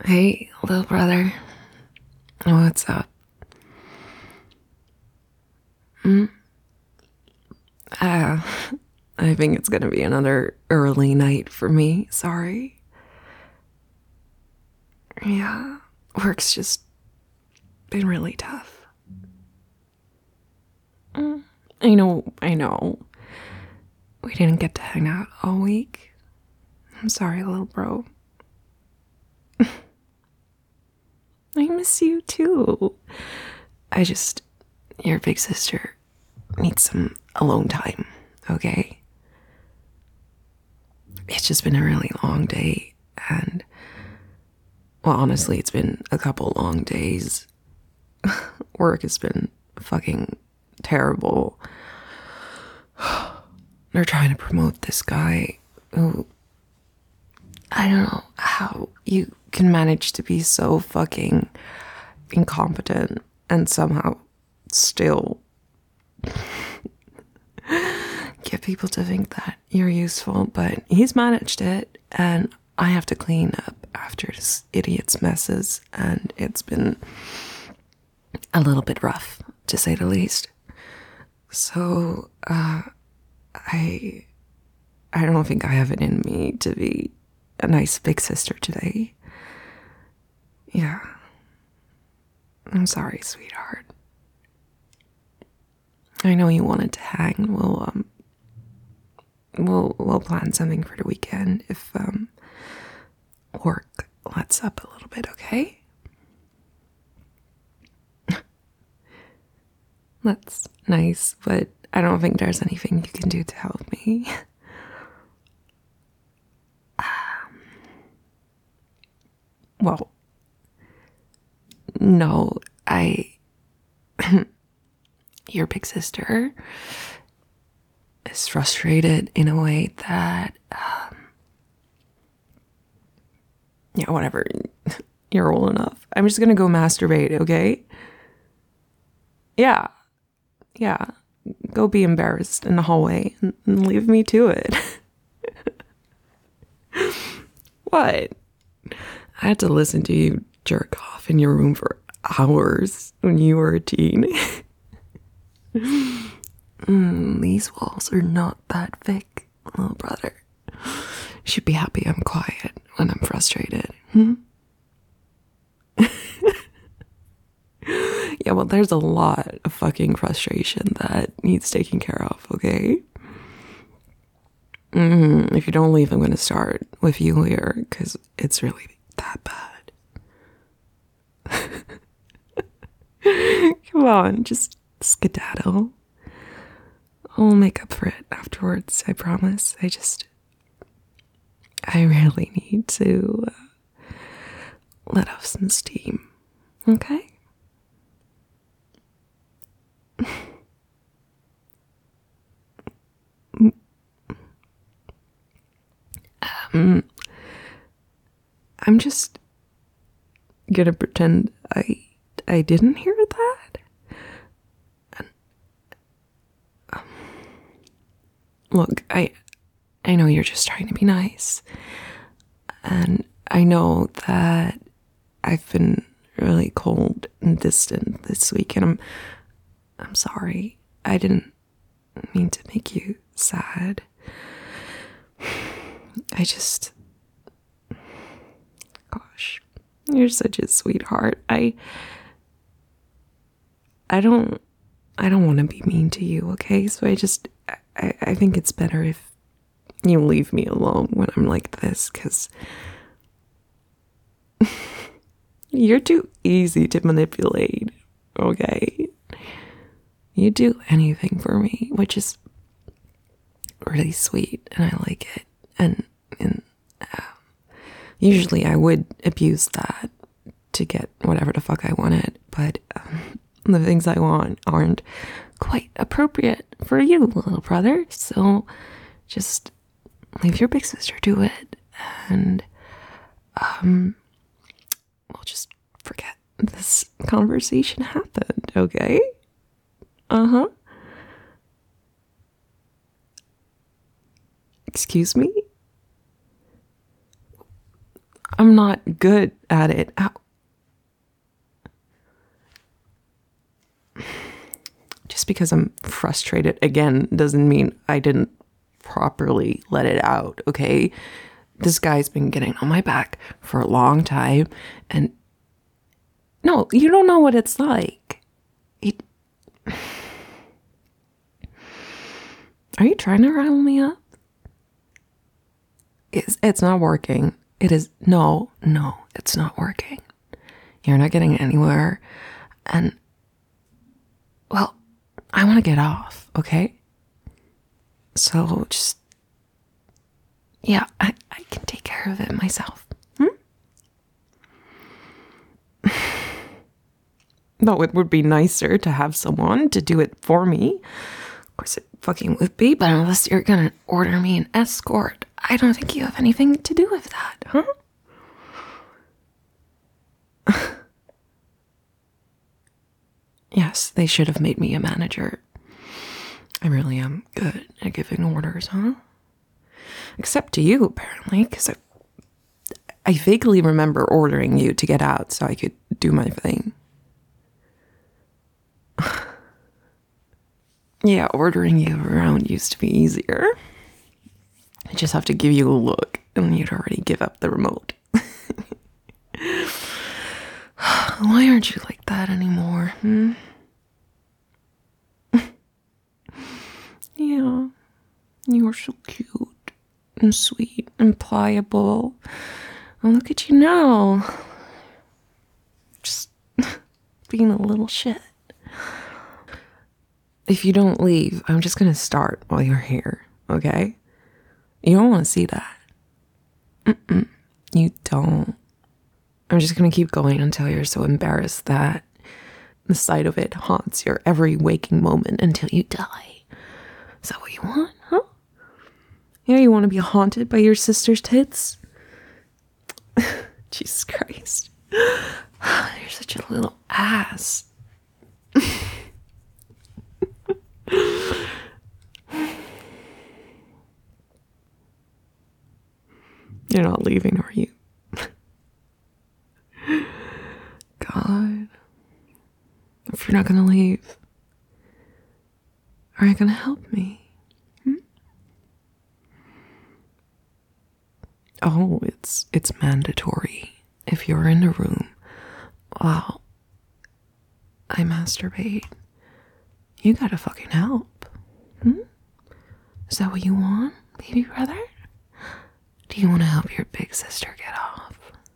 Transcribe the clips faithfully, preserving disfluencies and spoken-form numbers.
Hey, little brother. What's up? Hmm? Uh, I think it's gonna be another early night for me. Sorry. Yeah, work's just been really tough. Mm, I know, I know. We didn't get to hang out all week. I'm sorry, little bro. I miss you too. I just, your big sister needs some alone time, okay? It's just been a really long day, and, well, honestly, it's been a couple long days. Work has been fucking terrible. They're trying to promote this guy who, I don't know how you can manage to be so fucking incompetent and somehow still get people to think that you're useful, but he's managed it, and I have to clean up after this idiot's messes, and it's been a little bit rough, to say the least. So, uh, I, I don't think I have it in me to be a nice big sister today. Yeah. I'm sorry, sweetheart. I know you wanted to hang. We'll, um, we'll, we'll plan something for the weekend if, um, work lets up a little bit, okay? That's nice, but I don't think there's anything you can do to help me. um, well, no, I. Your big sister is frustrated in a way that. Um, yeah, whatever. You're old enough. I'm just gonna go masturbate, okay? Yeah. Yeah. Go be embarrassed in the hallway and, and leave me to it. What? I had to listen to you jerk off in your room for hours when you were a teen. mm, these walls are not that thick, little brother. You should be happy I'm quiet when I'm frustrated. Hmm? Yeah, well, there's a lot of fucking frustration that needs taking care of, okay? Mm, if you don't leave, I'm gonna start with you here, because it's really that bad. Come on, just skedaddle. I'll make up for it afterwards, I promise. I just. I really need to uh, let off some steam, okay? um, I'm just gonna pretend I I didn't hear that. And, um, look, I I know you're just trying to be nice, and I know that I've been really cold and distant this week, and I'm I'm sorry. I didn't mean to make you sad. I just, gosh, you're such a sweetheart. I I don't I don't want to be mean to you, okay? So I just I, I think it's better if you leave me alone when I'm like this, because you're too easy to manipulate, okay? You do anything for me, which is really sweet, and I like it. And and uh, usually I would abuse that to get whatever the fuck I wanted, but um, the things I want aren't quite appropriate for you, little brother. So just leave your big sister to it, and um, we'll just forget this conversation happened, okay? Uh huh. Excuse me? I'm not good at it. Ow. Just because I'm frustrated again doesn't mean I didn't properly let it out, okay? This guy's been getting on my back for a long time, and no, you don't know what it's like. It... Are you trying to rile me up? It's, it's not working. It is, no, no, it's not working. You're not getting anywhere, and, well, I want to get off, okay? So just, yeah, I, I can take care of it myself. Hmm? No, it would be nicer to have someone to do it for me. Of course it fucking would be, but unless you're gonna order me an escort, I don't think you have anything to do with that, huh? Yes, they should have made me a manager. I really am good at giving orders, huh? Except to you, apparently, because I, I vaguely remember ordering you to get out so I could do my thing. Yeah, ordering you around used to be easier. I just have to give you a look, and you'd already give up the remote. Why aren't you like that anymore, hmm? Yeah, you were so cute and sweet and pliable. And look at you now. Just being a little shit. If you don't leave, I'm just gonna start while you're here, okay? You don't want to see that. Mm-mm, you don't. I'm just gonna keep going until you're so embarrassed that the sight of it haunts your every waking moment until you die. Is that what you want, huh? Yeah, you want to be haunted by your sister's tits? Jesus Christ. You're such a little ass. You're not leaving, are you? God. If you're not gonna leave, are you gonna help me? Hmm? Oh, it's it's mandatory. If you're in a room while I masturbate, you gotta fucking help. Hmm? Is that what you want, baby brother? Do you want to help your big sister get off?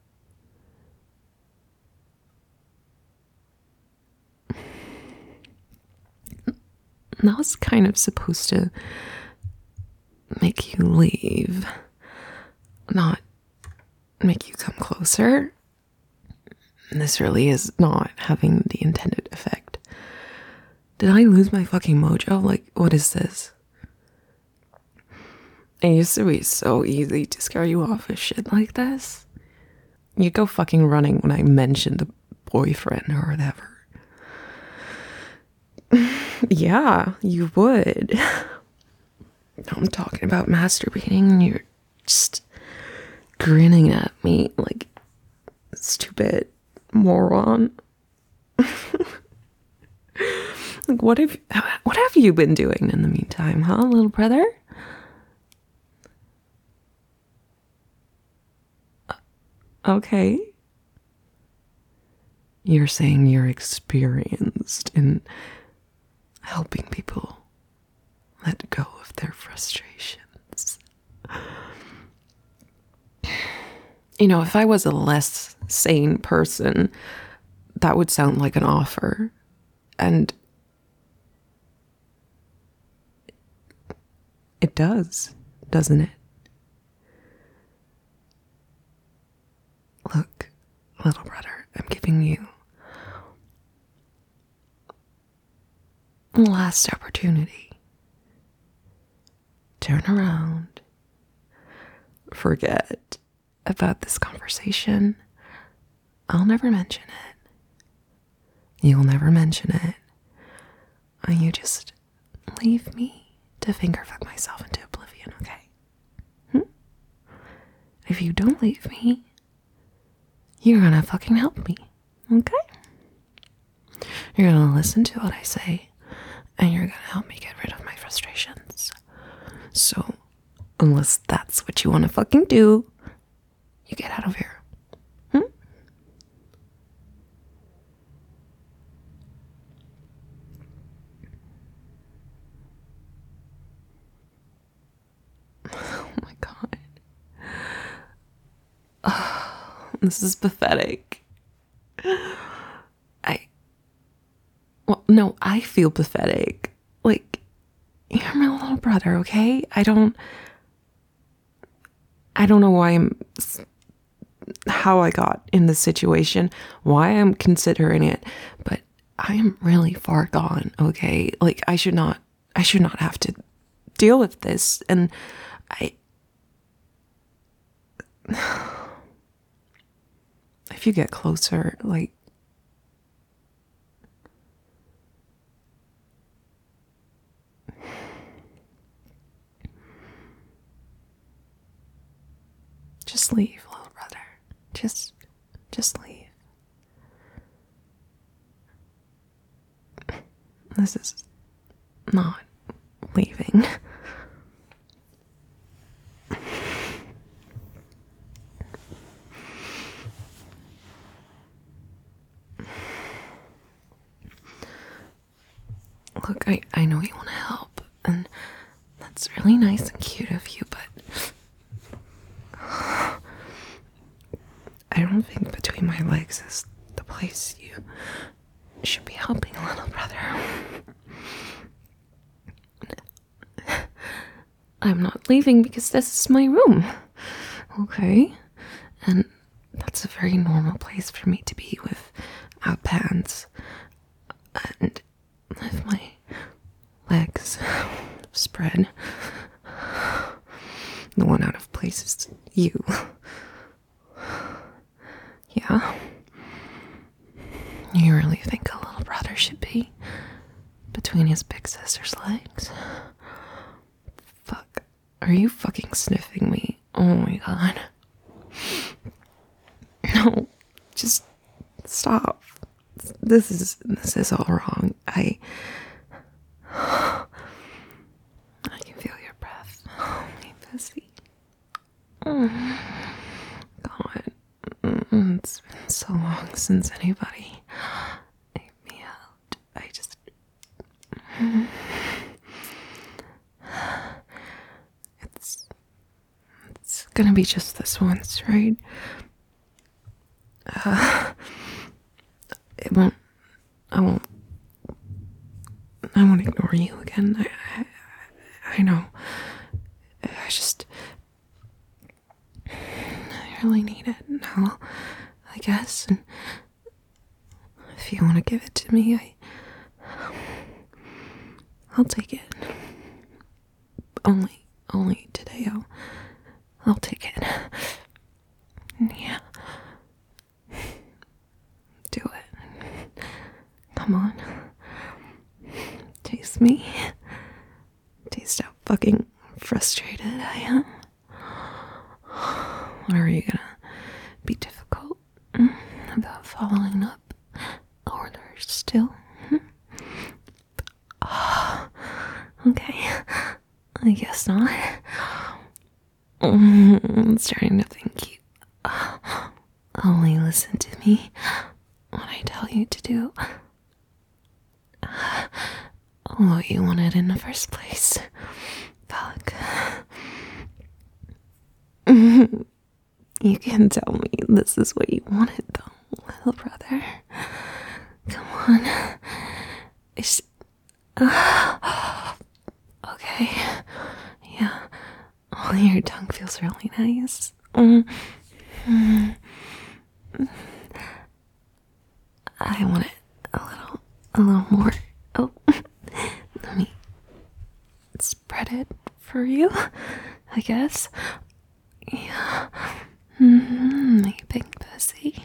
That was kind of supposed to make you leave, not make you come closer. And this really is not having the intended effect. Did I lose my fucking mojo? Like, what is this? It used to be so easy to scare you off with shit like this. You'd go fucking running when I mentioned the boyfriend or whatever. Yeah, you would. I'm talking about masturbating and you're just grinning at me like stupid moron. Like, what have what have you been doing in the meantime, huh, little brother? Okay. You're saying you're experienced in helping people let go of their frustrations. You know, if I was a less sane person, that would sound like an offer. And it does, doesn't it? Look, little brother, I'm giving you a last opportunity. Turn around. Forget about this conversation. I'll never mention it. You'll never mention it. And you just leave me to finger fuck myself into oblivion, okay? Hmm? If you don't leave me, you're gonna fucking help me, okay? You're gonna listen to what I say, and you're gonna help me get rid of my frustrations. So, unless that's what you want to fucking do, you get out of here. Hmm? Oh my god. Oh, this is pathetic. I. Well, no, I feel pathetic. Like, you're my little brother, okay? I don't. I don't know why I'm. How I got in this situation, why I'm considering it, but I am really far gone, okay? Like, I should not. I should not have to deal with this. And I. If you get closer, like. Just leave, little brother. Just, just leave. This is not leaving. Look, I, I know you want to help, and that's really nice and cute of you, but I don't think between my legs is the place you should be helping, little brother. I'm not leaving because this is my room, okay? And that's a very normal place for me to be without pants. And with my legs spread. The one out of place is you. Yeah? You really think a little brother should be between his big sister's legs? Fuck. Are you fucking sniffing me? Oh my god. No. Just stop. This is this is all wrong. I I can feel your breath. Oh my pussy. Oh, God. It's been so long since anybody ate me out. I just It's it's gonna be just this once, right? Uh It won't, I won't, I won't ignore you again. I, I, I know. I just, I really need it now, I guess. And if you want to give it to me, I, I'll take it. Only, only today I'll, I'll take it. Yeah. Do it. Come on. Taste me. Taste how fucking frustrated I am. Or are you gonna be difficult about following up orders still? Okay. I guess not. I'm starting to think you only listen to me when I tell you to do what you wanted in the first place. Fuck. You can tell me this is what you wanted, though, little brother. Come on. It's. Uh, okay. Yeah. Oh, your tongue feels really nice. Mm. Mm. I want it a little, a little more. Oh, let me spread it for you, I guess. Yeah. Mm-hmm, my big pussy.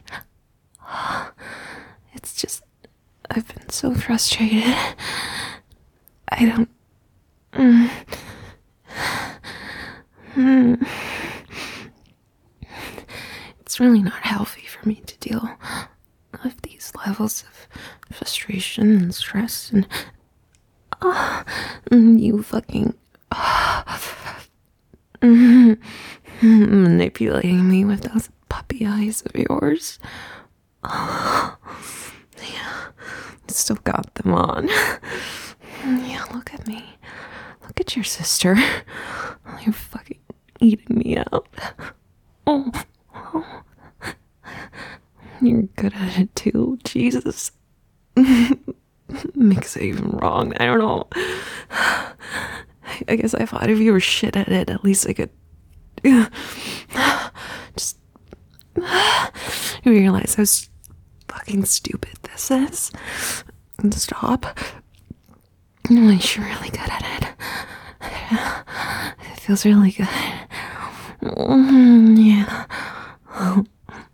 It's just, I've been so frustrated. I don't. Mm, mm, it's really not healthy for me to deal with these levels of frustration and stress and uh, you fucking uh, manipulating me with those puppy eyes of yours. Uh, yeah, still got them on. Yeah, look at me. Look at your sister. You're fucking eating me out. Oh, oh. You're good at it too. Jesus. Makes it even wrong. I don't know. I guess I thought if you were shit at it, at least I could just realize how fucking stupid this is and stop. No, you're really good at it. It feels really good. Mm, yeah. Oh.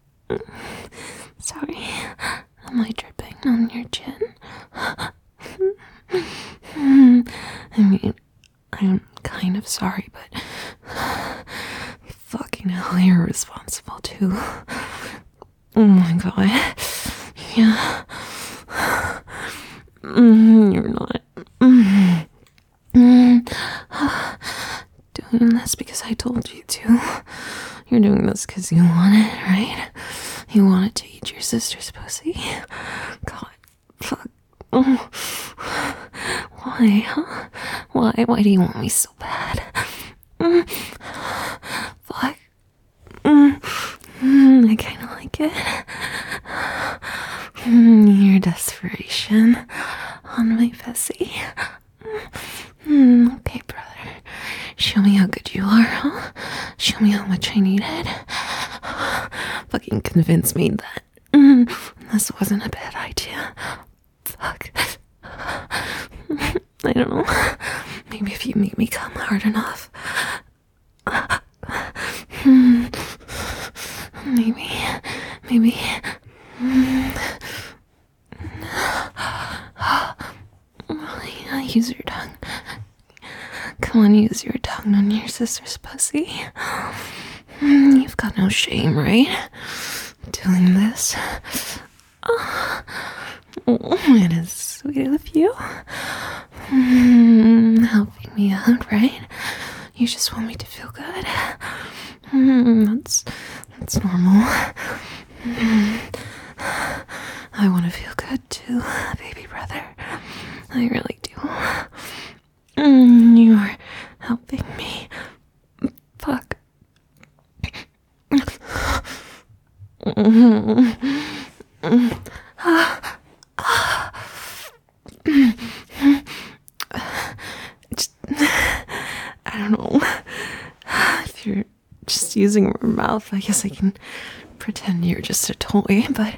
Sorry. Am I dripping on your chin? I mean, I'm kind of sorry, but fucking hell, you're responsible too. Oh my god. Yeah. Mm, you're not. Mm. Mm. Doing this because I told you to. You're doing this because you want it, right? You wanted to eat your sister's pussy. God, fuck. Oh. Why, huh? Why? Why do you want me so bad? Mm. Fuck. Mm. Mm, I kind of like it. Mm, your desperation on my pussy. Mm, okay, brother. Show me how good you are, huh? Show me how much I need it. Fucking convince me that mm, this wasn't a bad idea. Fuck. I don't know. Maybe if you make me come hard enough. Maybe. Maybe. Yeah, use your tongue. Come on, use your tongue on your sister's pussy. You've got no shame, right? Doing this. Oh, it is sweet of you. Mm, helping me out, right? You just want me to feel good. Mm, that's that's normal. Mm, I want to feel good too, baby brother. I really do. Mm, you are helping me. Fuck. Just, I don't know. If you're just using your mouth, I guess I can pretend you're just a toy, but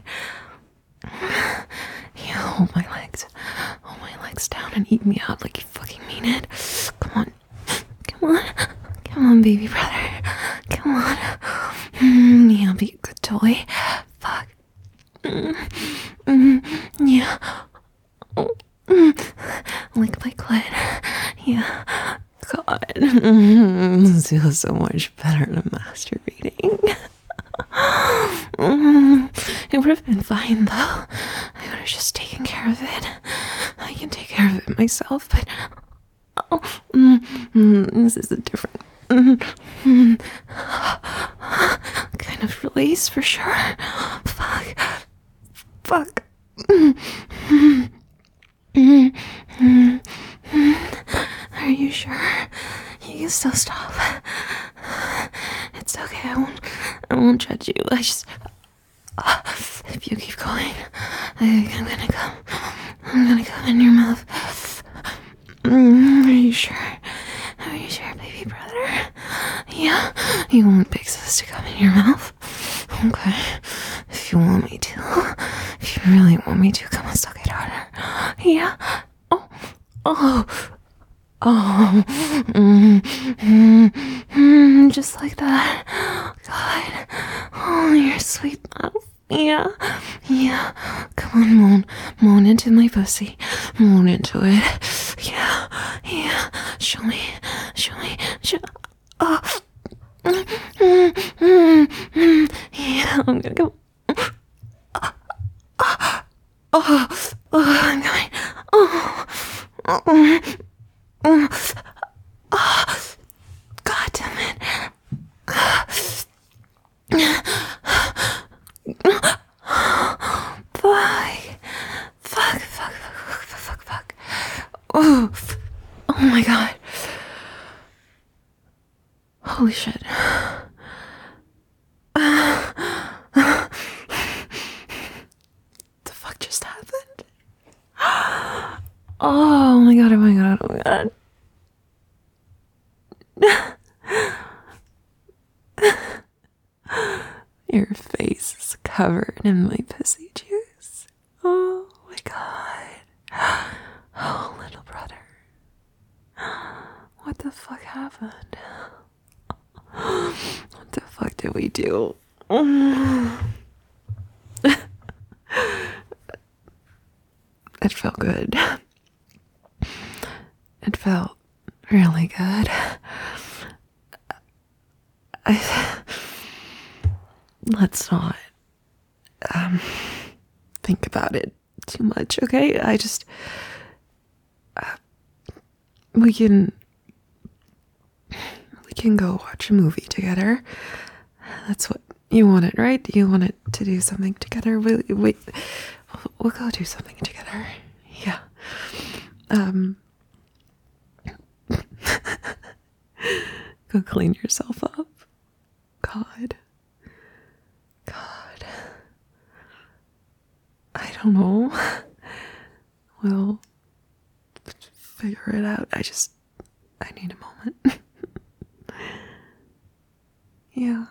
you hold my legs. Hold my legs down and eat me out like you fucking mean it. Come on. Come on. Come on, baby brother. Come on. Mm, yeah, be a good toy. Fuck. Mm, mm, yeah. Oh, mm, lick my clit. Yeah. God. Mm, this feels so much better than masturbating. Mm, it would have been fine though. I would have just taken care of it. I can take care of it myself, but oh, mm, mm, this is a different mm, mm, kind of release for sure. Fuck. Fuck. Mm, mm, mm, mm, mm. Are you sure? You can still stop. It's okay. I won't. I won't judge you. I just. Uh, if you keep going, I think I'm gonna come. I'm gonna come in your mouth. Mm, are you sure? Are you sure, baby brother? Yeah. You want Big Sis to come in your mouth? Okay. If you want me to. If you really want me to, come on, suck it harder. Yeah. Oh. Oh. Oh, mm, mm, mm, just like that. God, oh, your sweet mouth. Yeah, yeah. Come on, moan, moan into my pussy. Moan into it. Yeah, yeah. Show me, show me. Show. Oh, Yeah, I'm gonna go. Oh, oh, I'm going. Oh, oh, oh, oh, God damn it. Fuck. Fuck, fuck, fuck, fuck, fuck, fuck. Oh, oh my God. Holy shit. The fuck just happened? Oh my God, oh my God, oh my God. Your face is covered in my pussy juice. Oh my God. Oh, little brother. What the fuck happened? What the fuck did we do? It felt good. It felt really good. I, let's not um, think about it too much, okay? I just uh, we can we can go watch a movie together. That's what you wanted, right? You wanted to do something together. We we we'll go do something together. Yeah. Um. Go clean yourself up. God. God. I don't know. We'll figure it out. I just, I need a moment. Yeah.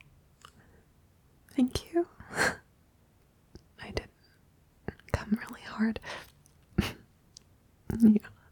Thank you. I did come really hard. Yeah.